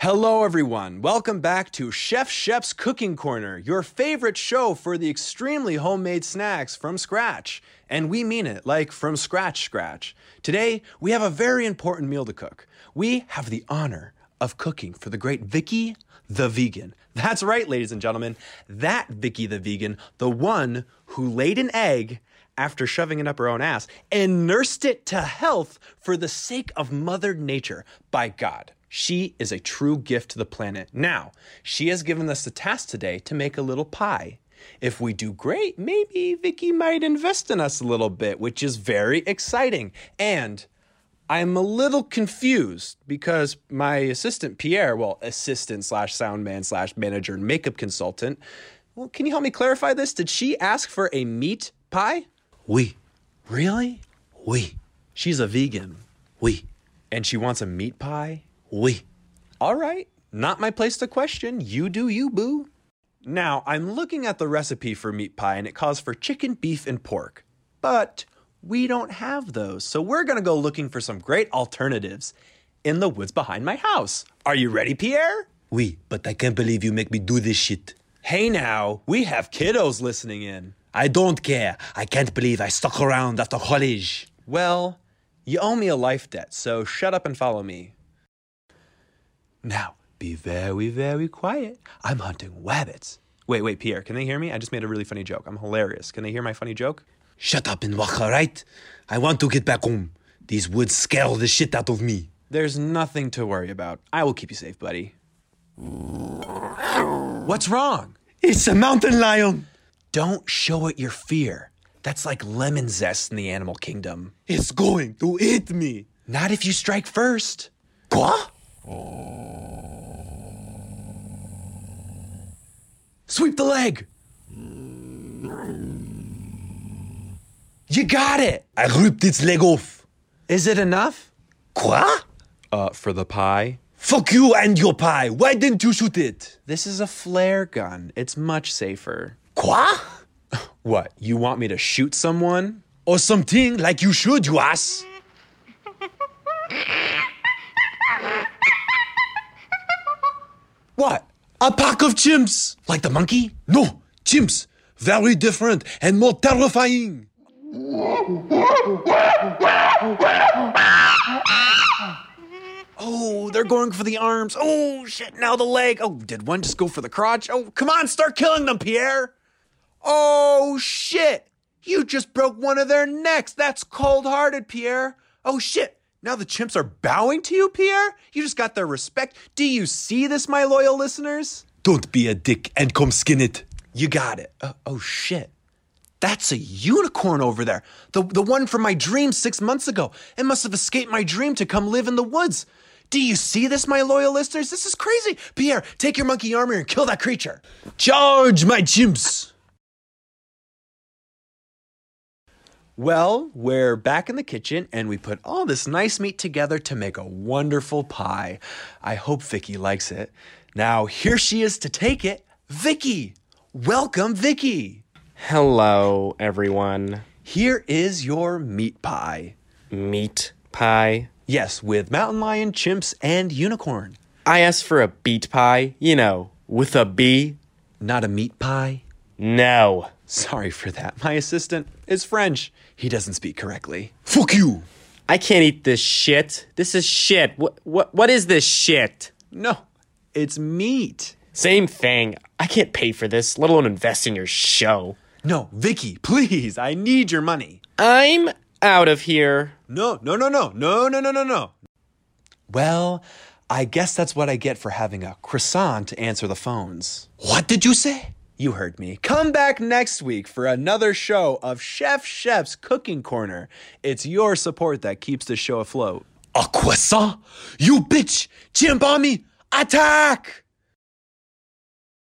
Hello, everyone. Welcome back to Chef Shep's Cooking Corner, your favorite show for the extremely homemade snacks from scratch. And we mean it, like from scratch. Today, we have a very important meal to cook. We have the honor of cooking for the great Vicky the Vegan. That's right, ladies and gentlemen. That Vicky the Vegan, the one who laid an egg after shoving it up her own ass and nursed it to health for the sake of Mother Nature. By God. She is a true gift to the planet. Now, she has given us the task today to make a little pie. If we do great, maybe Vicky might invest in us a little bit, which is very exciting. And I'm a little confused because my assistant, Pierre, assistant/soundman/manager and makeup consultant, can you help me clarify this? Did she ask for a meat pie? Oui. Really? Oui. She's a vegan. Oui. And she wants a meat pie? Oui. All right, not my place to question. You do you, boo. Now, I'm looking at the recipe for meat pie, and it calls for chicken, beef, and pork. But we don't have those, so we're going to go looking for some great alternatives in the woods behind my house. Are you ready, Pierre? Oui, but I can't believe you make me do this shit. Hey now, we have kiddos listening in. I don't care. I can't believe I stuck around after college. Well, you owe me a life debt, so shut up and follow me. Now, be very, very quiet. I'm hunting rabbits. Wait, Pierre, can they hear me? I just made a really funny joke. I'm hilarious. Can they hear my funny joke? Shut up and walk, all right? I want to get back home. These woods scare the shit out of me. There's nothing to worry about. I will keep you safe, buddy. What's wrong? It's a mountain lion. Don't show it your fear. That's like lemon zest in the animal kingdom. It's going to eat me. Not if you strike first. Quoi? Sweep the leg. You got it. I ripped its leg off. Is it enough? Quoi? For the pie? Fuck you and your pie. Why didn't you shoot it? This is a flare gun. It's much safer. Quoi? What, you want me to shoot someone? Or something like you should, you ass. What? A pack of chimps. Like the monkey? No, chimps. Very different and more terrifying. Oh, they're going for the arms. Oh, shit, now the leg. Oh, did one just go for the crotch? Oh, come on, start killing them, Pierre. Oh, shit. You just broke one of their necks. That's cold-hearted, Pierre. Oh, shit. Now the chimps are bowing to you, Pierre? You just got their respect. Do you see this, my loyal listeners? Don't be a dick and come skin it. You got it. Oh, shit. That's a unicorn over there. The one from my dream 6 months ago. It must have escaped my dream to come live in the woods. Do you see this, my loyal listeners? This is crazy. Pierre, take your monkey armor and kill that creature. Charge, my chimps. Well, we're back in the kitchen, and we put all this nice meat together to make a wonderful pie. I hope Vicky likes it. Now, here she is to take it, Vicky. Welcome, Vicky. Hello, everyone. Here is your meat pie. Meat pie? Yes, with mountain lion, chimps, and unicorn. I asked for a beet pie, with a B. Not a meat pie? No. Sorry for that. My assistant is French. He doesn't speak correctly. Fuck you. I can't eat this shit. This is shit. What is this shit? No, it's meat. Same thing. I can't pay for this, let alone invest in your show. No, Vicky, please. I need your money. I'm out of here. No. Well, I guess that's what I get for having a croissant to answer the phones. What did you say? You heard me. Come back next week for another show of Chef Shep's Cooking Corner. It's your support that keeps the show afloat. A croissant? You bitch! Chimp on me! Attack!